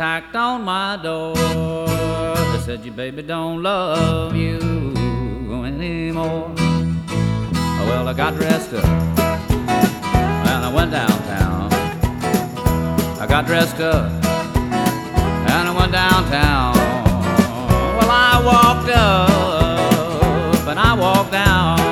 tacked on my door. They said your baby don't love you anymore. Well, I got dressed up and I went downtown. I got dressed up and I went downtown. Well, I walked up and I walked down.